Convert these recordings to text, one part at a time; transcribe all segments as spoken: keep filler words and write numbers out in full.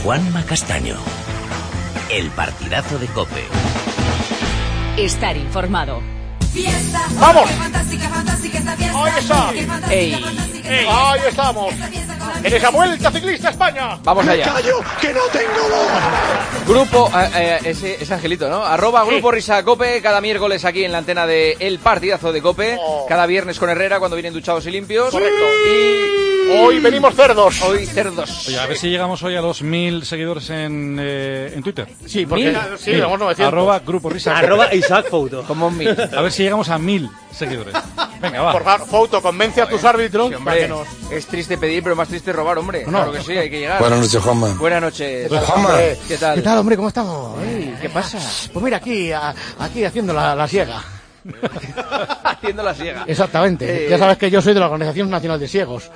Juanma Castaño. El partidazo de COPE. Estar informado. ¡Vamos! Fantástica, fantástica esta fiesta. ¡Ahí está! ¡Ey! ¡Ey! ¡Ahí estamos! En esa Vuelta Ciclista a España. Vamos allá. ¡Callo, que no tengo voz! Grupo, eh, eh, ese, ese angelito, ¿no? Arroba Sí. Grupo Risa Cope, cada miércoles aquí en la antena de El Partidazo de Cope, Oh. cada viernes con Herrera cuando vienen duchados y limpios. Correcto. Y Hoy venimos cerdos. hoy cerdos. Oye, a ver si llegamos hoy a los mil seguidores en, eh, en Twitter. Sí, porque Mil. sí, vamos novecientos. Arroba Grupo Risa. Arroba Isaac Fouto. Como un mil. A ver si llegamos a mil seguidores. Venga, va. Por favor, Foto, convence a tus árbitros Sí, para hombre, que nos... es triste pedir, pero más triste robar, hombre. Claro que sí, hay que llegar. Buenas noches, Juanma. Buenas noches. Pues, Juanma. ¿Qué tal? ¿Qué tal, hombre? ¿Cómo estamos? Ey, ¿Qué pasa? Pues mira, aquí, a- aquí haciendo la, la siega. Haciendo la siega. Exactamente. Eh. Ya sabes que yo soy de la Organización Nacional de Ciegos.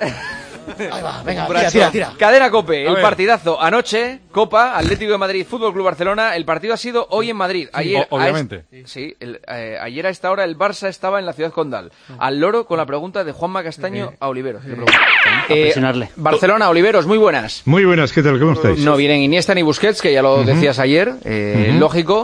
Ahí va, venga, tira, Brazo. tira, tira. Cadena Cope, A el ver. partidazo anoche, Copa, Atlético de Madrid, Fútbol Club Barcelona. El partido ha sido hoy en Madrid. Ayer, o- obviamente. a es- sí, el, eh, ayer a esta hora el Barça estaba en la ciudad condal. Al loro con la pregunta de Juanma Castaño a Oliveros. Le pregunto. Eh, presionarle. Barcelona, Oliveros, muy buenas. Muy buenas, ¿qué tal? ¿Cómo estáis? No vienen Iniesta ni Busquets, que ya lo decías ayer, eh, lógico.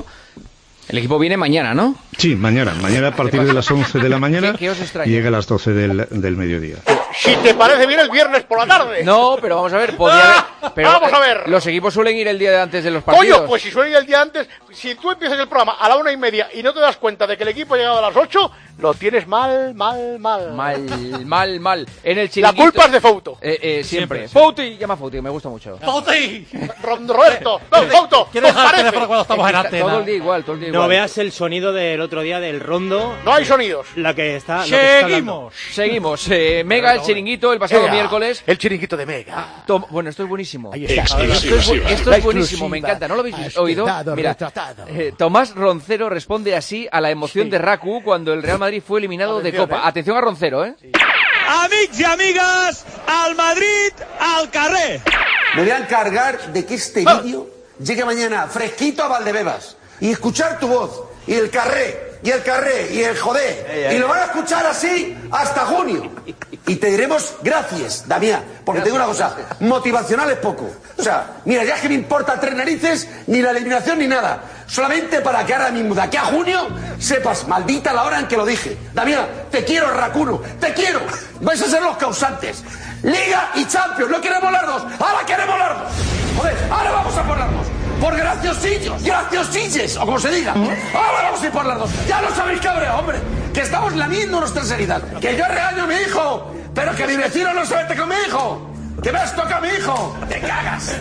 El equipo viene mañana, ¿no? Sí, mañana. Mañana a partir de las once de la mañana ¿Qué- qué os extraña? y llega a las doce del, del mediodía. Si te parece bien el viernes por la tarde. No, pero vamos a ver, podía haber... Pero, Vamos a eh, ver. Los equipos suelen ir el día de antes de los partidos. Coño, pues si suena el día antes, si tú empiezas el programa a la una y media y no te das cuenta de que el equipo ha llegado a las ocho, lo tienes mal, mal, mal. Mal, mal, mal. En el La chiringuito... culpa es de Fouto. Eh, eh, siempre. Siempre, Fouti, llama Fouti, me gusta mucho. ¡Fouti! Ron- Roberto, no, Fouto, ¿Quieres ¿os dejar el parece? teléfono cuando estamos en Todo antena? el día igual, todo el día No igual. veas el sonido del otro día del rondo. No hay sonidos. La que está. lo que se está hablando. ¡Seguimos! Seguimos. Eh, Mega, el chiringuito, el pasado Venga, miércoles. El chiringuito de Mega. Tom- Bueno, esto es buenísimo. Ahí está. Esto es, bu- esto La es buenísimo, exclusiva. me encanta. ¿No lo habéis Has oído? quedado Mira, retratado. eh, Tomás Roncero responde así a la emoción Sí. de Raku cuando el Real Madrid fue eliminado de Atención, Copa. eh. Atención a Roncero, ¿eh? Amics i amigues, al Madrid, al carrer. Me voy a encargar de que este vídeo llegue mañana fresquito a Valdebebas y escuchar tu voz y el carré y el carré y el joder y lo van a escuchar así hasta junio y te diremos gracias, Damián, porque te digo una cosa, motivacional es poco. O sea, mira, ya es que me importa tres narices ni la eliminación ni nada, solamente para que ahora mismo de aquí a junio sepas, maldita la hora en que lo dije. Damián, te quiero, Racuno, te quiero, vais a ser los causantes. Liga y Champions, no queremos las dos, ahora queremos las dos. Joder, ahora vamos a por las dos. Por graciosillos, graciosilles, o como se diga. Ahora vamos a ir por las dos. Ya lo sabéis, cabrón, hombre. Que estamos lamiendo nuestras heridas. Que yo regaño a mi hijo, pero que mi vecino no se mete con mi hijo. Que me has tocado a mi hijo. Te cagas.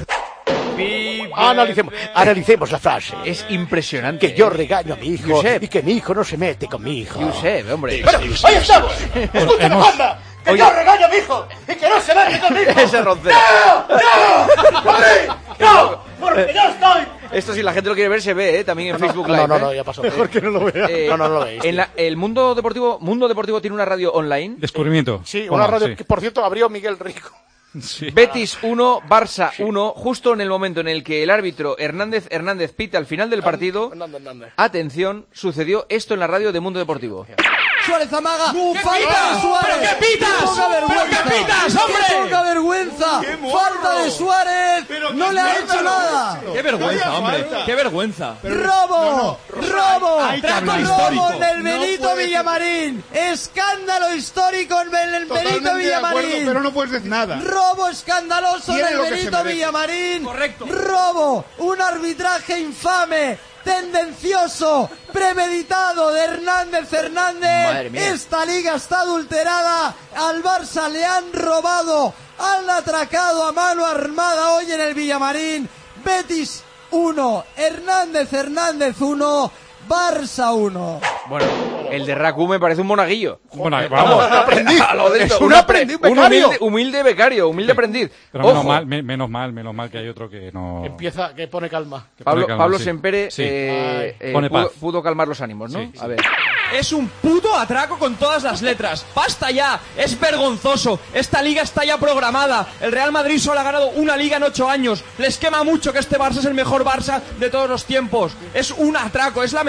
Analicemos, analicemos la frase. Es impresionante. Que yo regaño a mi hijo Josep. y que mi hijo no se mete con mi hijo. Josep, hombre. Bueno, ahí estamos. Escúchame, Hemos- Juanma. Que Oye. yo regaño a mi hijo y que no se mete con mi hijo. Ese Roncero. ¡No! ¡No! ¡Joder! ¡No! ¡Porque yo estoy! Esto si la gente lo quiere ver se ve, ¿eh? También en Facebook No, Live. no, no, ¿eh? ya pasó. Mejor que no lo vea. Eh, No, no, no lo veis. En la- el mundo deportivo, Mundo Deportivo tiene una radio online. Descubrimiento. Sí, Juanma, una radio sí. que, por cierto, abrió Miguel Rico. Sí. Betis uno, Barça uno, justo en el momento en el que el árbitro Hernández Hernández pita al final del partido. Hernández, Hernández. Atención, sucedió esto en la radio de Mundo Deportivo. Suárez amaga. ¿Qué ¡Falta pitas? de Suárez! ¿Pero qué pitas? ¡Qué poca ¿Pero vergüenza! qué pitas, hombre? ¡Qué poca vergüenza! ¡Qué morro! ¡Falta de Suárez! Pero ¡No qué le ha mierda, hecho nada! ¡Qué vergüenza, hombre! ¡Qué vergüenza! ¡Robo! ¡Robo! hay que hablar ¡Robo histórico. en el No Benito puede Villamarín! ¡Escándalo histórico en el Benito Villamarín! no puedes decir nada. ¡Robo escandaloso en Tiene el lo que se Benito merece. Villamarín! Correcto. ¡Robo! ¡Un arbitraje infame! ¡Tendencioso! ¡Premeditado de Hernández Hernández! Madre mía. ¡Esta liga está adulterada! ¡Al Barça le han robado! ¡Han atracado a mano armada hoy en el Villamarín! Betis uno, Hernández Hernández uno, Barça uno. Bueno, el de Raku me parece un monaguillo. Bueno, vamos. aprendiz. A lo de esto, Es un una aprendiz pre- un becario. humilde, humilde becario, humilde aprendiz. Pero menos Ojo, mal, me- menos mal, menos mal que hay otro que no... Empieza, que pone calma. que pone Pablo, calma, Pablo sí. Sempere Sí. eh, eh, Pone pudo, paz. pudo calmar los ánimos, ¿no? Sí, sí. A ver. Es un puto atraco con todas las letras. ¡Basta ya! Es vergonzoso. Esta liga está ya programada. El Real Madrid solo ha ganado una liga en ocho años. Les quema mucho que este Barça es el mejor Barça de todos los tiempos. Es un atraco, es lamentable.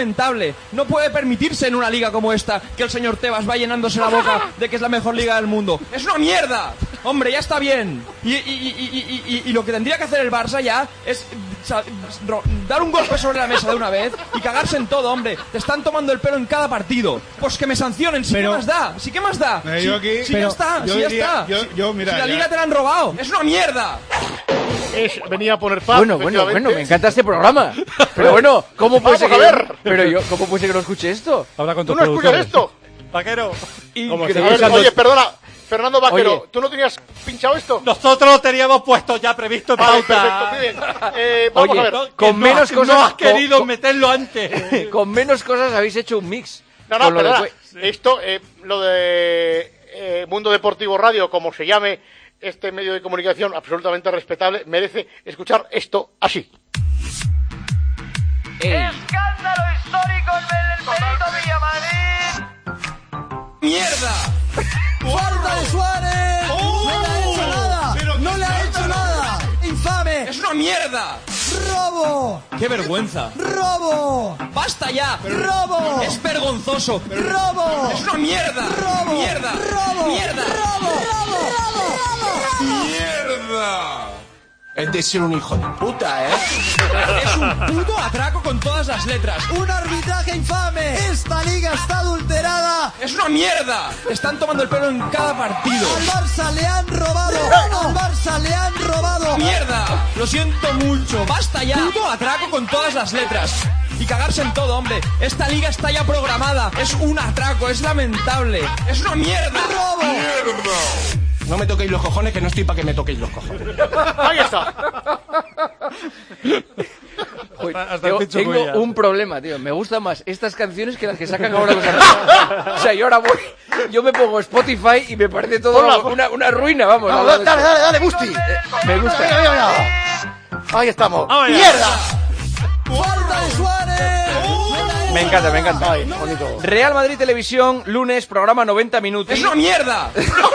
lamentable. No puede permitirse en una liga como esta que el señor Tebas va llenándose la boca de que es la mejor liga del mundo. ¡Es una mierda! Hombre, ya está bien. Y, y, y, y, y, y lo que tendría que hacer el Barça ya es sal, ro, dar un golpe sobre la mesa de una vez y cagarse en todo, hombre. Te están tomando el pelo en cada partido. Pues que me sancionen. ¿Sí pero, qué más da? ¿Sí qué más da? Eh, sí, yo aquí, sí pero, ya está, yo sí diría, ya está. Yo, yo, mira, si la ya. liga te la han robado. ¡Es una mierda! Es, venía a poner paz. Bueno, bueno, bueno, me encanta este programa. Pero bueno, ¿cómo puede ser que a ver. Pero yo, ¿cómo puede ser que no escuche esto? Habla con ¿Tú tus no escuchas esto? Vaquero. Increíble. A ver, oye, perdona, Fernando Vaquero, Oye. ¿tú no tenías pinchado esto? Nosotros lo teníamos puesto ya previsto en Vale, pauta. perfecto, muy bien. Eh, vamos Oye, a ver. No, con que menos no, cosas. No has con- querido con- meterlo antes. Con menos cosas habéis hecho un mix. No, no, Con lo de perdona. cue- Esto, eh, lo de eh, Mundo Deportivo Radio, como se llame este medio de comunicación absolutamente respetable, merece escuchar esto así. Ey. Escándalo histórico en el Benito Villamarín. ¡Mierda! ¡Falta de Suárez! ¡Oh! ¡No le ha hecho nada! Pero ¡No qué le ha hecho escándalo. nada! ¡Infame! ¡Es una mierda! ¡Robo! ¡Qué vergüenza! ¡Robo! ¡Basta ya! ¡Robo! ¡Es vergonzoso! ¡Robo! ¡Es una mierda! ¡Robo! ¡Mierda! ¡Robo! ¡Mierda! ¡Robo! ¡Robo! ¡Mierda! Es de ser un hijo de puta, ¿eh? Es un puto atraco con todas las letras. ¡Un arbitraje infame! ¡Esta liga está adulterada! ¡Es una mierda! Te están tomando el pelo en cada partido. ¡Al Barça le han robado! ¡Al Barça le han robado! ¡Mierda! Lo siento mucho. ¡Basta ya! Puto atraco con todas las letras. Y cagarse en todo, hombre. Esta liga está ya programada. Es un atraco, es lamentable. ¡Es una mierda! ¡Robo! ¡Mierda! No me toquéis los cojones, que no estoy para que me toquéis los cojones. Ahí está. Joder, Hasta el tengo, pincho tengo cuya. un problema, tío. Me gustan más estas canciones que las que sacan ahora los artistas. O sea, yo ahora voy, yo me pongo Spotify y me parece todo Ponla, una, una ruina, vamos. No, al lado dale, de dale, esto. dale, Busti. Me gusta. Mira, mira, mira. Ahí estamos. Vamos allá. ¡Mierda! ¡Falta de Suárez! Me encanta, me encanta. Ay, bonito. Real Madrid Televisión, lunes, programa noventa minutos. ¡Es una mierda!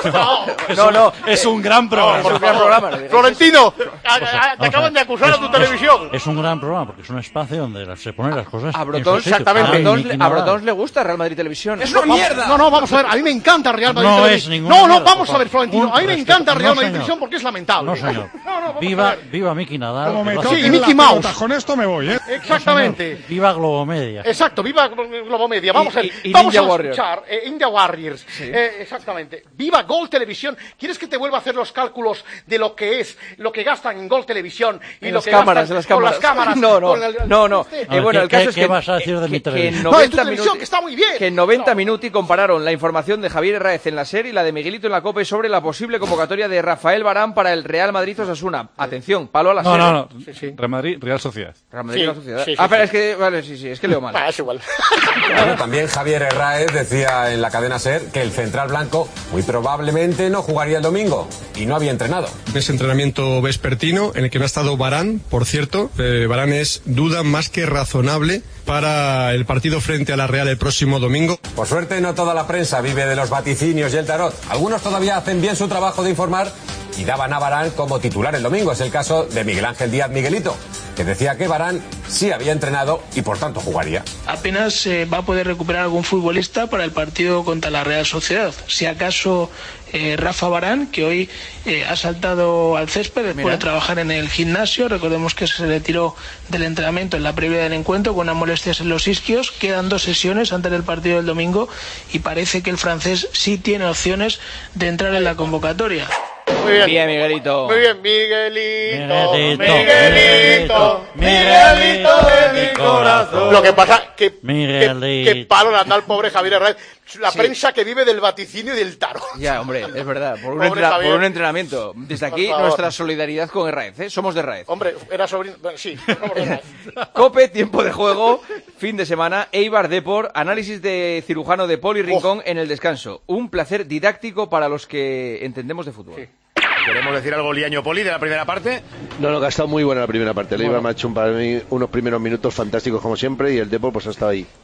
No, no. Es un gran programa. Es un gran programa. no digas. Florentino, a- a- te acaban de acusar a tu televisión. Es un gran programa porque es un espacio donde se ponen las cosas. A en Brotons, su sitio. exactamente. Ay, A Brotons, Miki a Nadal. Brotons le gusta Real Madrid Televisión. ¡Es una Vamos- mierda! No, no, vamos a ver. A mí me encanta Real Madrid No Televisión. es ninguna No, no, mierda, vamos por a ver, favor. Florentino. Un A mí me respeto. encanta Real No, Madrid señor. Televisión porque es lamentable. No, señor. No, no, vamos a Viva, ver. viva Miki Nadal. Como me Viva- Sí, toquen Mickey la Mouse. pelota, con esto me voy, ¿eh? Exactamente. Viva Globomedia. Exacto, viva Globomedia. Vamos Y- a ver. y- y Vamos Ninja a Warriors. escuchar eh, Ninja Warriors. Eh, exactamente. Viva Gol Televisión. ¿Quieres que te vuelva a hacer los cálculos de lo que es, lo que gastan en Gol Televisión y En lo las que cámaras, en gastan las con cámaras. las cámaras? No, no, con el- no, no. este? Eh, A ver, bueno, ¿qué- el caso qué- es que... qué vas a decir de mi que- que en televisión? No, en tu noventa televisión, minutos- que está muy bien. Que en noventa minutos compararon la información de Javier Herráez en la SER y la de Miguelito en la COPE sobre la posible convocatoria de Rafael Varane para el Real Madrid Osasuna. Atención, palo a la No, SER. no, no. Sí, sí. Real Madrid, Real Sociedad. Real Madrid Sí, la sociedad. sí, sí, ah, pero sí. es que... Vale, sí, sí, es que leo mal. Ah, es igual. Bueno, también Javier Herráez decía en la cadena SER que el central blanco muy probablemente no jugaría el domingo y no había entrenado. Ese entrenamiento vespertino en el que no ha estado Varane, por cierto. Eh, Varane es duda más que razonable para el partido frente a la Real el próximo domingo. Por suerte no toda la prensa vive de los vaticinios y el tarot. Algunos todavía hacen bien su trabajo de informar y daban a Varane como titular el domingo. Es el caso de Miguel Ángel Díaz Miguelito, que decía que Varane sí había entrenado y por tanto jugaría. Apenas eh, va a poder recuperar algún futbolista para el partido contra la Real Sociedad. Si acaso eh, Rafa Varane, que hoy eh, ha saltado al césped después Mira. de trabajar en el gimnasio. Recordemos que se retiró del entrenamiento en la previa del encuentro con unas molestias en los isquios. Quedan dos sesiones antes del partido del domingo y parece que el francés sí tiene opciones de entrar en la convocatoria. Muy bien. Bien, Miguelito. Muy bien, Miguelito. Miguelito, Miguelito. Miguelito de mi corazón. Lo que pasa que, que, Miguelito. que palo le han dado al pobre Javier Herráez. La Sí. prensa que vive del vaticinio y del tarot. Ya, hombre, es verdad. Por un, Pobre entra- Javier. por un entrenamiento. Desde aquí, Por favor. nuestra solidaridad con Herráez, ¿eh? Somos de Herráez. Hombre, era sobrino. Bueno, sí, somos de Herráez. Cope, tiempo de juego, fin de semana, Eibar Depor, análisis de cirujano de Poli Rincón en el descanso. Un placer didáctico para los que entendemos de fútbol. ¿Queremos decir algo, Liaño Poli, de la primera parte? No, no, que ha estado muy buena la primera parte. El Bueno. Eibar me ha hecho un- para mí unos primeros minutos fantásticos como siempre y el Depor pues ha estado ahí.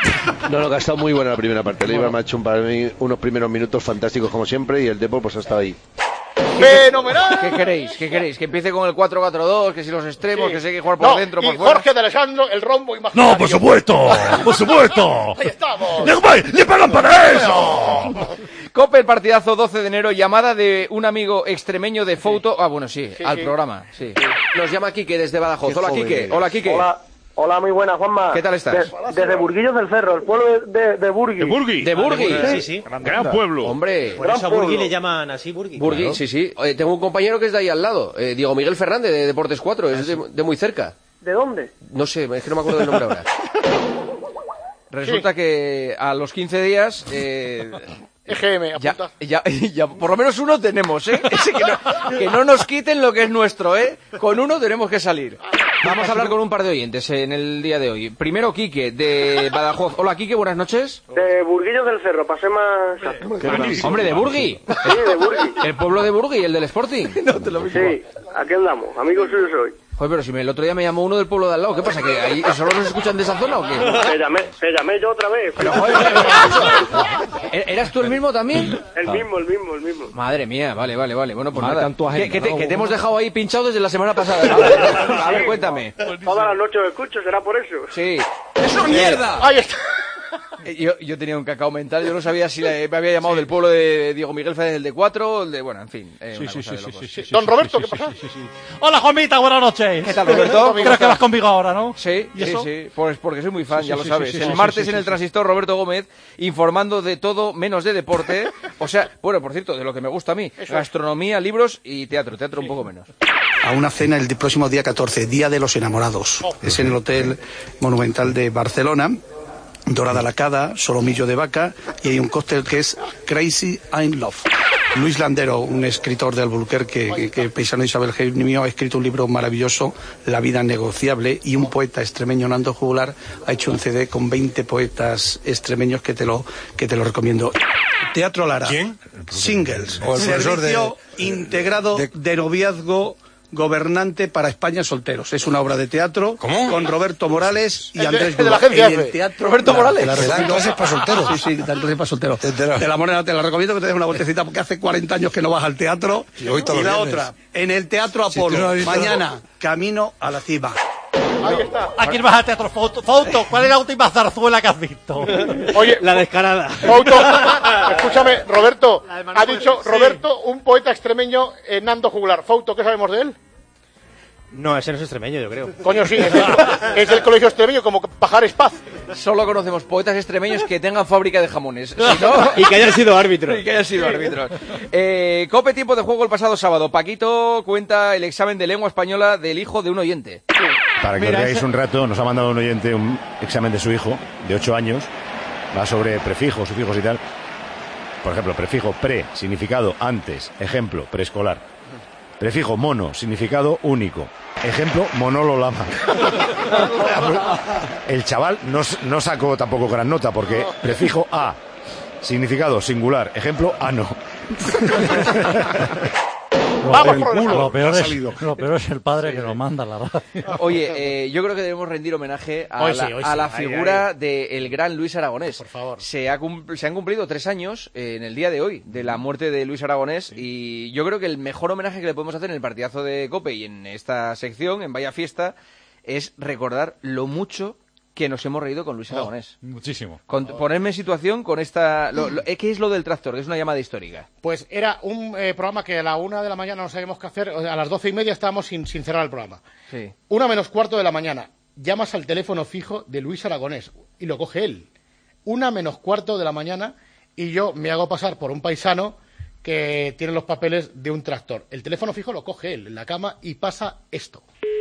No, no, que ha estado muy buena la primera parte. El Eibar me ha hecho un- para mí unos primeros minutos fantásticos como siempre y el Depor pues ha estado ahí. ¡Fenomenal! ¿Qué queréis? ¿Qué queréis? ¿Que empiece con el cuatro cuatro dos? ¿Que si los extremos? Sí. ¿Que si hay que jugar por No, dentro, y por fuera? Jorge de Alessandro, el rombo imaginario. No, por supuesto, por supuesto. Ahí estamos. ¡Le, le pagan para eso! Cope, el partidazo, doce de enero, llamada de un amigo extremeño de Fouto. Ah, bueno, sí, Sí, al sí. programa, sí. Nos llama Quique desde Badajoz. Hola, Joder. Quique. Hola, Quique. Hola, hola, muy buena, Juanma. ¿Qué tal estás? De- desde Burguillos del Cerro, el pueblo de, de, de Burgui. ¿De Burgui? ¿De Burgui? Sí, sí. Gran pueblo. Hombre. Por eso a Gran Burgui pueblo. le llaman así, Burgui. Burgui, Claro. Sí, sí. Oye, tengo un compañero que es de ahí al lado, eh, Diego Miguel Fernández, de Deportes cuatro, es de, de muy cerca. ¿De dónde? No sé, es que no me acuerdo del nombre ahora. Resulta que a los quince días... Eh, E G M, ya, apunta. ya, ya, por lo menos uno tenemos, ¿eh? Ese que, no, que no nos quiten lo que es nuestro, ¿eh? Con uno tenemos que salir. Vamos a hablar con un par de oyentes en el día de hoy. Primero, Quique, de Badajoz. Hola, Quique, buenas noches. De Burguillos del Cerro, pasé más... Hombre, de Burgui. Sí, de Burgui. El pueblo de Burgui, el del Sporting. No te lo Sí, aquí andamos, amigos suyos hoy. Joder, pero si me, el otro día me llamó uno del pueblo de al lado, ¿qué pasa? ¿Que ahí solo nos escuchan de esa zona o qué? Te llamé, te llamé yo otra vez. Pero, joder, ¿eras tú el mismo también? El mismo, el mismo, el mismo. Madre mía, vale, vale, vale. Bueno, pues Marcan nada. tu agenda, Que, que te, ¿no? que te hemos dejado ahí pinchado desde la semana pasada. A ver, a ver, cuéntame. Todas las noches lo escucho, ¿será por eso? Sí. ¡Es una mierda! Ahí está. Eh, Yo, yo tenía un cacao mental, yo no sabía si le- me había llamado del pueblo de Diego Miguel Fernández, el de cuatro, el de... Bueno, en fin. eh, Sí, una sí, cosa sí, de sí, locos. sí, sí, sí, Don sí, Roberto, sí, ¿qué sí, pasa? sí, sí, sí. Hola, Juanita, buenas noches. ¿Qué tal, Roberto? Creo que vas conmigo ahora, ¿no? Sí, ¿Y sí, eso? sí, pues porque soy muy fan, Sí, ya sí, lo sí, sabes. sí, sí, el sí, martes sí, en el sí. Transistor, Roberto Gómez, informando de todo menos de deporte. O sea, bueno, por cierto, de lo que me gusta a mí. Gastronomía, libros y teatro. Teatro un poco menos. A una cena el próximo día catorce, Día de los Enamorados. Es en el Hotel Monumental de Barcelona. Dorada lacada, solomillo de vaca y hay un cóctel que es Crazy in Love. Luis Landero, un escritor de Albuquerque, que, que paisano de Isabel Gemio, ha escrito un libro maravilloso, La vida negociable, y un poeta extremeño, Nando Jugular, ha hecho un C D con veinte poetas extremeños que te lo, que te lo recomiendo. Teatro Lara. ¿Quién? Singles. O el profesor de- Servicio integrado de noviazgo gobernante para España solteros. Es una obra de teatro con Roberto Morales y El de- Andrés el de la Duda. agencia En el F. teatro Roberto La- Morales. te la ¿Te dan recomiendo. clases para solteros? Sí, sí, te dan clases para solteros. Te enteras. Te la, Morena, te la recomiendo que te des una vueltecita porque hace cuarenta años que no vas al teatro. Y hoy todos y los la viernes. otra, en el Teatro Si tú Apolo, no has visto mañana, Camino a la Cima. Ahí está. ¿A quién vas al teatro? Foto, foto, ¿cuál es la última zarzuela que has visto? Oye, La descarada. Fouto, escúchame, Roberto, ha dicho Roberto, un poeta extremeño, eh, Nando Juglar. Fouto, ¿qué sabemos de él? No, ese no es extremeño, yo creo. Coño, sí, es del, es del colegio extremeño, como Pajares Paz. Solo conocemos poetas extremeños que tengan fábrica de jamones. Si no- Y que hayan sido árbitros. Y que hayan sido árbitros. Eh, Cope, tiempo de juego el pasado sábado. Paquito cuenta el examen de lengua española del hijo de un oyente. Para que Mira, os veáis ese- un rato, nos ha mandado un oyente un examen de su hijo, de ocho años, va sobre prefijos, sufijos y tal. Por ejemplo, prefijo pre, significado antes, ejemplo, preescolar. Prefijo mono, significado único. Ejemplo, Monolo Lama. El chaval no, s- no sacó tampoco gran nota porque prefijo a, significado singular. Ejemplo, ano. Lo, Vamos peor- por el lo peor ha es, salido. lo peor es el padre que lo manda a la radio. Oye, eh, yo creo que debemos rendir homenaje a Hoy la, sí, hoy a sí. la Ahí, figura del gran Luis Aragonés. Por favor. Se, ha cum- se han cumplido tres años eh, en el día de hoy de la muerte de Luis Aragonés y yo creo que el mejor homenaje que le podemos hacer en el partidazo de Cope y en esta sección, en Vaya Fiesta, es recordar lo mucho que nos hemos reído con Luis Aragonés. Muchísimo. Con- ponerme en situación con esta... Lo, lo- ¿Qué es lo del tractor? Que es una llamada histórica. Pues era un eh, programa que a la una de la mañana no sabíamos qué hacer, o sea, a las doce y media estábamos sin, sin cerrar el programa. Sí. Una menos cuarto de la mañana, llamas al teléfono fijo de Luis Aragonés y lo coge él. Una menos cuarto de la mañana y yo me hago pasar por un paisano que tiene los papeles de un tractor. El teléfono fijo lo coge él en la cama y pasa esto.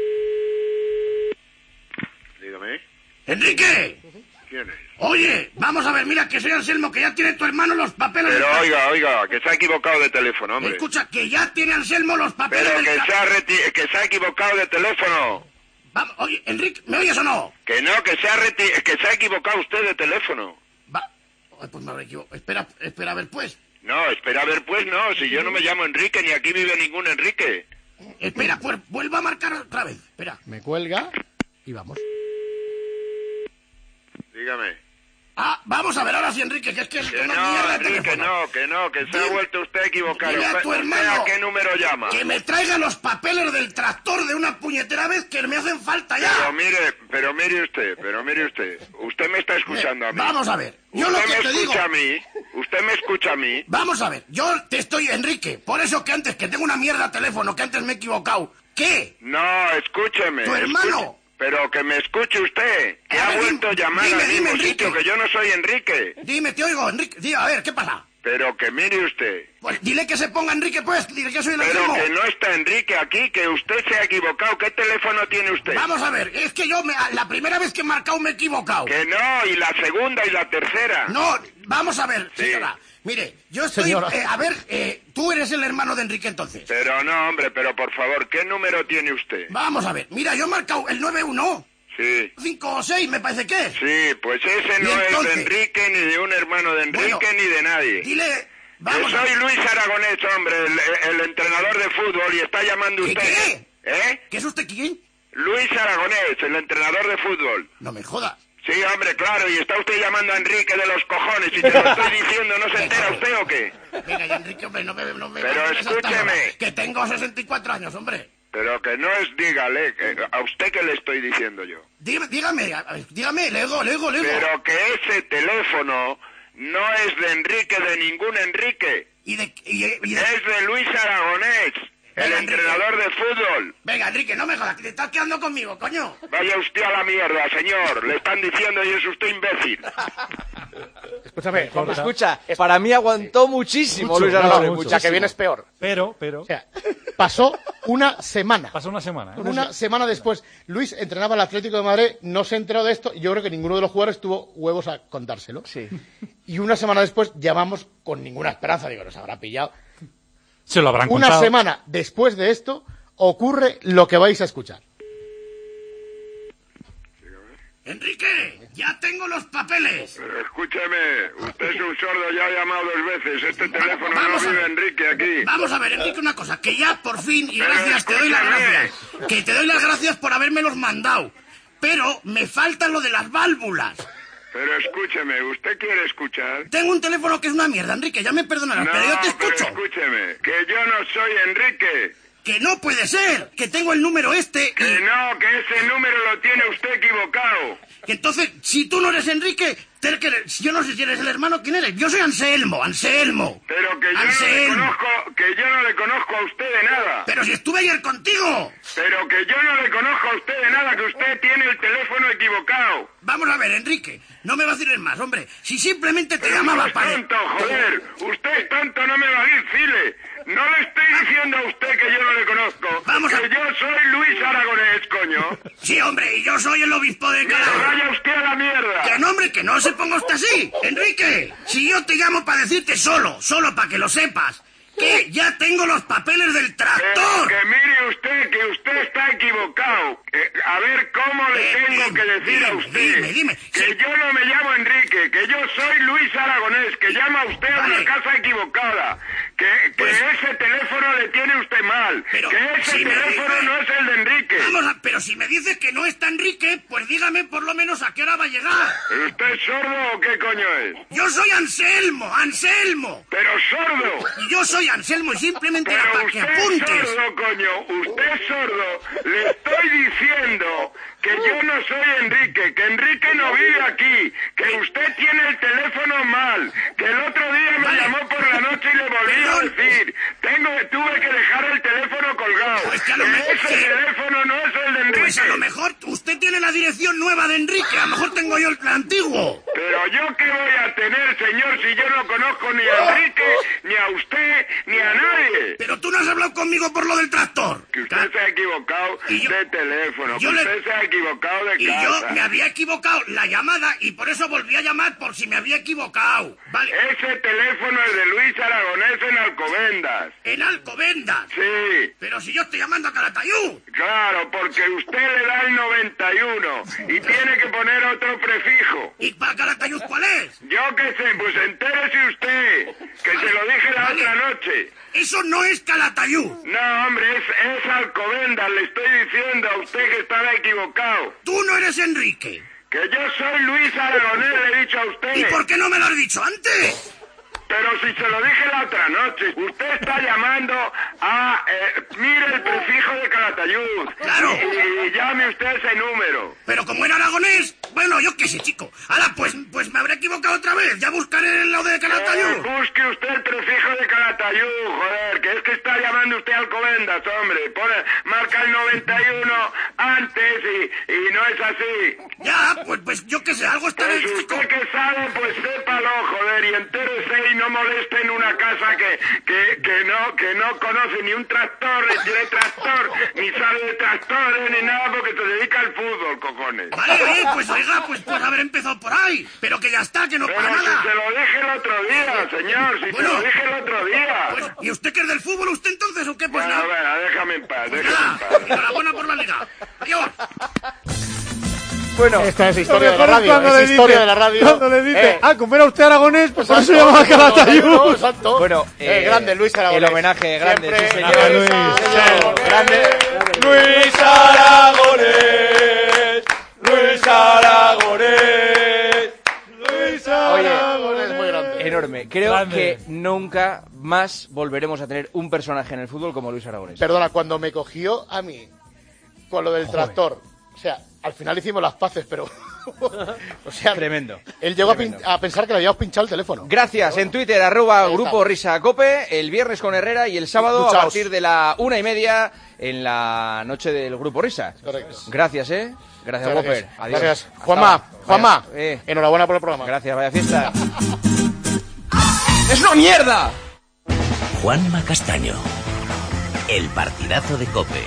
Dígame. ¡Enrique! ¿Quién es? Oye, vamos a ver, mira que soy Anselmo, que ya tiene tu hermano los papeles Pero del... oiga, oiga, que se ha equivocado de teléfono, hombre. Escucha, que ya tiene Anselmo los papeles Pero del... que se, ha reti- que se ha equivocado de teléfono. Vamos, oye, Enrique, ¿me oyes o no? Que no, que se ha, reti- que se ha equivocado usted de teléfono. Va... Ay, pues me habré equivocado. Espera, espera a ver, pues. No, espera a ver, pues no, si yo no me llamo Enrique, ni aquí vive ningún Enrique. Espera, pues, vuelva a marcar otra vez. Espera. Me cuelga y vamos. Dígame. Ah, vamos a ver ahora sí, Enrique, que es que es Que una no, mierda de Enrique, teléfono. no, que no, que se Dile- ha vuelto usted a equivocar. Dile a ¿Usted- tu usted hermano a qué número llama? que me traiga los papeles del tractor de una puñetera vez que me hacen falta ya. Pero mire, pero mire usted, pero mire usted. Usted me está escuchando a mí. Vamos a ver, yo lo usted que me te escucha digo... a mí, usted me escucha a mí. Vamos a ver, yo te estoy, Enrique, por eso que antes, que tengo una mierda de teléfono, que antes me he equivocado. ¿Qué? No, escúcheme. ¿Tu hermano? escuche- pero que me escuche usted, que A ha ver, vuelto a dime, llamar dime, al dime, mismo Enrique. sitio, que yo no soy Enrique. Dime, te oigo, Enrique, di, a ver, ¿qué pasa? Pero que mire usted. Pues dile que se ponga Enrique, pues, dile que soy el Pero enfermo. que no está Enrique aquí, que usted se ha equivocado. ¿Qué teléfono tiene usted? Vamos a ver, es que yo, me, la primera vez que he marcado me he equivocado. Que no, y la segunda y la tercera. No, vamos a ver, Sí. señora. Mire, yo estoy... Señora. eh, a ver, eh, tú eres el hermano de Enrique entonces. Pero no, hombre, pero por favor, ¿qué número tiene usted? Vamos a ver, mira, yo he marcado el nueve uno, Sí. cinco o seis, me parece que es. Sí, pues ese Y no entonces- es de Enrique, ni de un hermano de Enrique, Bueno, ni de nadie. Dile... Yo Vamos a soy ver. Luis Aragonés, hombre, el, el entrenador de fútbol, y está llamando ¿Qué, usted... qué? ¿Eh? ¿Qué es usted quién? Luis Aragonés, el entrenador de fútbol. No me jodas. Sí, hombre, claro, y está usted llamando a Enrique de los cojones, y te lo estoy diciendo, ¿no se entera usted o qué? Venga, ya, Enrique, hombre, no me... No me Pero mandes hasta escúcheme. ahora, que tengo sesenta y cuatro años, hombre. Pero que no es, dígale, que- a usted que le estoy diciendo yo. Dígame, dígame, a ver, dígame, le digo, le digo, le digo. Pero que ese teléfono no es de Enrique, de ningún Enrique. Y de, y, y de- Es de Luis Aragonés, el Venga, Enrique. entrenador de fútbol. Venga, Enrique, no me jodas, que te estás quedando conmigo, coño. Vaya usted a la mierda, señor. Le están diciendo y es usted imbécil. Escúchame, Jorge. Escucha, para mí aguantó muchísimo Mucho, Luis no, Aragonés. no, muchísimo. la que viene es peor. Pero, pero... O sea, pasó una semana. Pasó una semana. ¿eh? Una semana después, Luis entrenaba al Atlético de Madrid, no se enteró de esto, y yo creo que ninguno de los jugadores tuvo huevos a contárselo. Sí. Y una semana después llamamos con ninguna esperanza, digo, nos habrá pillado. Se lo habrán Una contado. semana después de esto, ocurre lo que vais a escuchar. Enrique, ya tengo los papeles. Pero escúcheme, usted es un sordo, ya ha llamado dos veces. Este teléfono Vamos no a vive ver. Enrique aquí. Vamos a ver, Enrique, una cosa, que ya por fin, y Pero gracias, te doy las escúchame. gracias. Que te doy las gracias por habérmelos mandado. Pero me falta lo de las válvulas. Pero escúcheme, ¿usted quiere escuchar? Tengo un teléfono que es una mierda, Enrique, ya me perdonarás, No, pero yo te pero escucho. escúcheme, que yo no soy Enrique. Que no puede ser, que tengo el número este. Que y- no, que ese número lo tiene usted equivocado. que entonces, si tú no eres Enrique, te- que- yo no sé si eres el hermano, ¿quién eres? Yo soy Anselmo, Anselmo. Pero que yo no le Anselmo. conozco, que yo no le conozco a usted de nada. Pero si estuve ayer contigo. Pero que yo no le conozco a usted de nada, que usted tiene el teléfono equivocado. Vamos a ver, Enrique, no me vaciles más, hombre. Si simplemente te Pero llamaba no es para... tonto, joder. Usted es tonto, no me va a decirle. No le estoy diciendo a usted que yo no le conozco. Vamos a- que yo soy Luis Aragonés, coño. Sí, hombre, y yo soy el obispo de Que Calahorra. vaya usted a la mierda. Que no, hombre, que no se ponga usted así. Enrique, si yo te llamo para decirte solo, solo para que lo sepas, que ya tengo los papeles del Pero tractor. que mire usted, que usted está equivocado. Eh, a ver cómo le Eh, tengo dime, que decir a dime, usted. dime, dime. Que Sí. yo no me llamo Enrique, que yo soy Luis Aragonés, que llama usted a Vale. una casa equivocada. Que, que Pues- ese teléfono le tiene usted mal. Pero que ese si me teléfono dice- no es el de Enrique. Vamos a... Pero si me dices que no está Enrique, pues dígame por lo menos a qué hora va a llegar. ¿Usted es sordo o qué coño es? Yo soy Anselmo, Anselmo. Pero sordo. Y yo soy Anselmo y simplemente Pero era para que usted es apuntes. sordo, coño, usted es sordo. Le estoy diciendo que yo no soy Enrique, que Enrique no vive aquí, que usted tiene el teléfono mal, que el otro día me Vale. llamó por la noche y le volví a Perdón. decir, tengo, tuve que dejar el teléfono colgado. Pues que a lo Que mejor- ese sí. teléfono no es el de Enrique. Pues a lo mejor usted tiene la dirección nueva de Enrique, a lo mejor tengo yo el antiguo. Pero yo qué voy a tener, señor, si yo no conozco ni a Enrique, ni a usted, ni a nadie. Pero tú no has hablado conmigo por lo del tractor. Que usted se ha equivocado Y yo- de teléfono, yo que le- usted se ha equivocado de Y casa. yo me había equivocado la llamada y por eso volví a llamar por si me había equivocado. Vale. Ese teléfono es de Luis Aragonés en Alcobendas. En Alcobendas. Sí, Pero si yo estoy llamando a Calatayud. claro, porque usted le da el noventa y uno y tiene que poner otro prefijo. ¿Y para Calatayud cuál es? Yo qué sé, pues entérese usted, que se lo dije la Vale. otra noche. Eso no es Calatayud. No, hombre, es, es Alcobendas, le estoy diciendo a usted que estaba equivocado. Tú no eres Enrique. Que Que yo soy Luis Aragonés, le he dicho a usted. ¿Y por qué no me lo has dicho antes? Pero si se lo dije la otra noche, usted está llamando a... Eh, mire el prefijo de Calatayud. Claro. Y, y llame usted ese número. Pero como era aragonés, bueno, yo qué sé, chico. Ahora, pues, pues me habré equivocado otra vez. Ya buscaré lo de Calatayud. Eh, busque usted el prefijo de Calatayud, joder, que es que está llamando usted a Alcobendas, hombre. Pone, marca el noventa y uno antes y, y no es así. Ya, pues, pues yo qué sé, algo está Pues en el usted que sabe, pues sépalo, joder, y entérese y no moleste en una casa que, que, que no que no conoce ni un tractor, ni tiene tractor, ni sabe de tractores, ni nada, porque se dedica al fútbol, cojones. Vale, oye, pues oiga, pues pues haber empezado por ahí. Pero que ya está, que no Pero para si nada. se lo dije el otro día, señor, si Bueno, se lo dije el otro día. Pues, ¿y usted que es del fútbol, usted entonces o qué? Pues Bueno, nada. bueno, déjame en paz, Pues déjame en nada, paz. enhorabuena por la liga. Adiós. Bueno, esta es Lo historia de la mejor es radio. cuando Es le historia dice- de la radio. Cuando le dice, Eh, ah, como era usted aragonés, pues por eso exacto, llamaba Calatayud. Calatayud. Exacto. Bueno, Eh, eh, grande Luis Aragonés. El homenaje grande, Siempre- sí, señor. Grande Luis. Señor, grande. Luis Aragonés, Luis Aragonés, Luis Aragonés, muy grande. Enorme. Creo Grande. que nunca más volveremos a tener un personaje en el fútbol como Luis Aragonés. Perdona, cuando me cogió a mí con lo del tractor, o sea, al final hicimos las paces, pero... o sea, Tremendo. Él llegó a, Tremendo. pin- a pensar que le habíamos pinchado el teléfono. Gracias. En Twitter, arroba Ahí Grupo está. Risa Cope, el viernes con Herrera y el sábado Duchaos. a partir de la una y media en la noche del Grupo Risa. Correcto. Gracias, ¿eh? Gracias, Muchas Whopper. gracias. Adiós. Gracias. Hasta Juanma, ahora. Juanma, Vaya, eh. enhorabuena por el programa. Gracias, vaya fiesta. ¡Es una mierda! Juanma Castaño. El partidazo de COPE.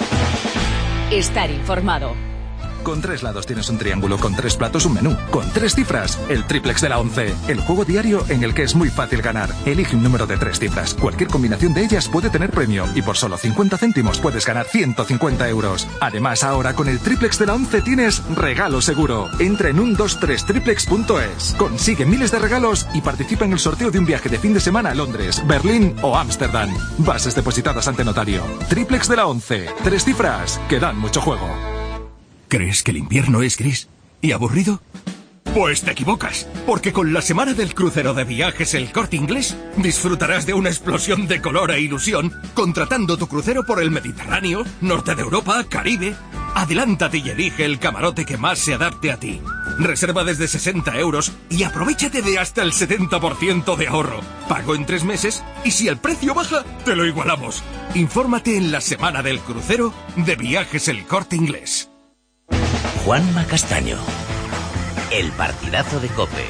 Estar informado. Con tres lados tienes un triángulo, con tres platos un menú, con tres cifras, el triplex de la once, el juego diario en el que es muy fácil ganar. Elige un número de tres cifras, cualquier combinación de ellas puede tener premio y por solo cincuenta céntimos puedes ganar ciento cincuenta euros. Además, ahora con el triplex de la once tienes regalo seguro. Entra en ciento veintitrés triplex punto es, consigue miles de regalos y participa en el sorteo de un viaje de fin de semana a Londres, Berlín o Ámsterdam. Bases depositadas ante notario. Triplex de la once, tres cifras que dan mucho juego. ¿Crees que el invierno es gris y aburrido? Pues te equivocas, porque con la semana del crucero de viajes El Corte Inglés disfrutarás de una explosión de color e ilusión contratando tu crucero por el Mediterráneo, norte de Europa, Caribe. Adelántate y elige el camarote que más se adapte a ti. Reserva desde sesenta euros y aprovéchate de hasta el setenta por ciento de ahorro. Pago en tres meses y si el precio baja, te lo igualamos. Infórmate en la semana del crucero de viajes El Corte Inglés. Juanma Castaño. El partidazo de COPE.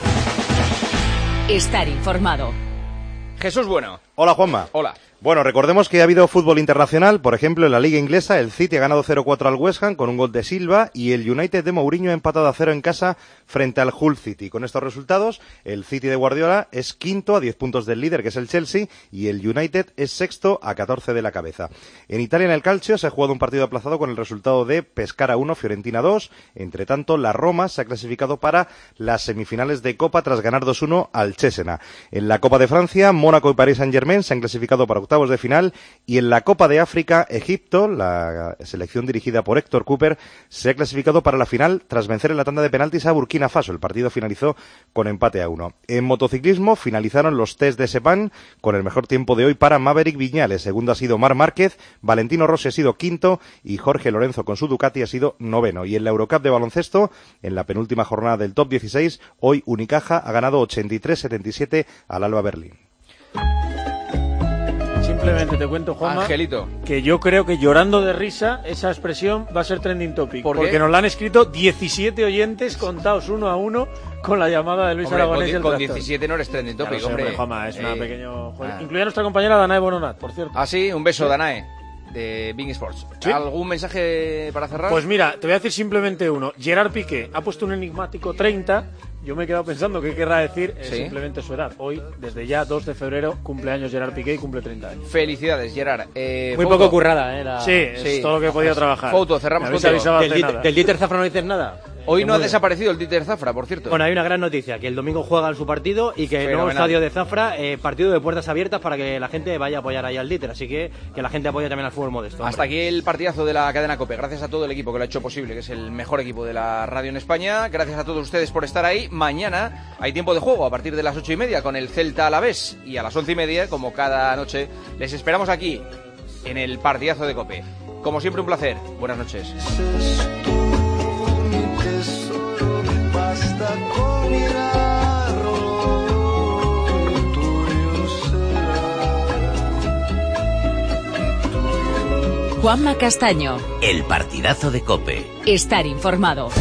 Estar informado. Jesús Bueno. Hola, Juanma. Hola. Bueno, recordemos que ha habido fútbol internacional, por ejemplo, en la Liga Inglesa, el City ha ganado cero cuatro al West Ham con un gol de Silva y el United de Mourinho ha empatado a cero en casa frente al Hull City. Con estos resultados, el City de Guardiola es quinto a diez puntos del líder, que es el Chelsea, y el United es sexto a catorce de la cabeza. En Italia, en el Calcio, se ha jugado un partido aplazado con el resultado de Pescara uno, Fiorentina dos. Entre tanto, la Roma se ha clasificado para las semifinales de Copa tras ganar dos uno al Cesena. En la Copa de Francia, Mónaco y Paris Saint-Germain se han clasificado para octavos de final, y en la Copa de África, Egipto, la selección dirigida por Héctor Cooper, se ha clasificado para la final tras vencer en la tanda de penaltis a Burkina Faso. El partido finalizó con empate a uno. En motociclismo finalizaron los test de Sepang con el mejor tiempo de hoy para Maverick Viñales. Segundo ha sido Marc Márquez, Valentino Rossi ha sido quinto y Jorge Lorenzo con su Ducati ha sido noveno. Y en la Eurocup de baloncesto, en la penúltima jornada del top dieciséis, hoy Unicaja ha ganado ochenta y tres setenta y siete al Alba Berlín. Simplemente te cuento, Juanma, Angelito. que yo creo que llorando de risa esa expresión va a ser trending topic. ¿Por qué? Porque nos la han escrito diecisiete oyentes contados uno a uno con la llamada de Luis Hombre, Aragonés con, y el con tractor. diecisiete no eres trending Ya lo topic, sé, hombre. hombre, Juanma, es una Eh, pequeño juego. ah. Incluye a nuestra compañera Danae Bononat, por cierto. Ah, sí, un beso, Sí. Danae, de Bing Sports. Sí. ¿Algún mensaje para cerrar? Pues mira, te voy a decir simplemente uno. Gerard Piqué ha puesto un enigmático treinta. Yo me he quedado pensando qué querrá decir eh, Sí. simplemente su edad. Hoy, desde ya dos de febrero, cumpleaños Gerard Piqué y cumple treinta años. Felicidades, Gerard. Eh, Muy Fouto. poco currada, ¿eh? La... Sí, es todo lo que he podido trabajar. Foto, cerramos Me habéis contigo. avisado ¿Del, hace Dieter- nada. del Dieter Zafra no dices nada? Hoy Que no ha muy bien. desaparecido el títer Zafra, por cierto. Bueno, hay una gran noticia, que el domingo juegan su partido y que el nuevo Fenomenal. estadio de Zafra, eh, partido de puertas abiertas para que la gente vaya a apoyar ahí al Díter, así que que la gente apoye también al fútbol modesto. Hasta aquí el partidazo de la cadena COPE. Gracias a todo el equipo que lo ha hecho posible, que es el mejor equipo de la radio en España. Gracias a todos ustedes por estar ahí. Mañana hay tiempo de juego a partir de las ocho y media con el Celta Alavés. Y a las once y media, como cada noche, les esperamos aquí en el partidazo de COPE. Como siempre, un placer. Buenas noches. Basta con mirarlo, tuyo será. Juanma Castaño. El partidazo de COPE. Estar informado.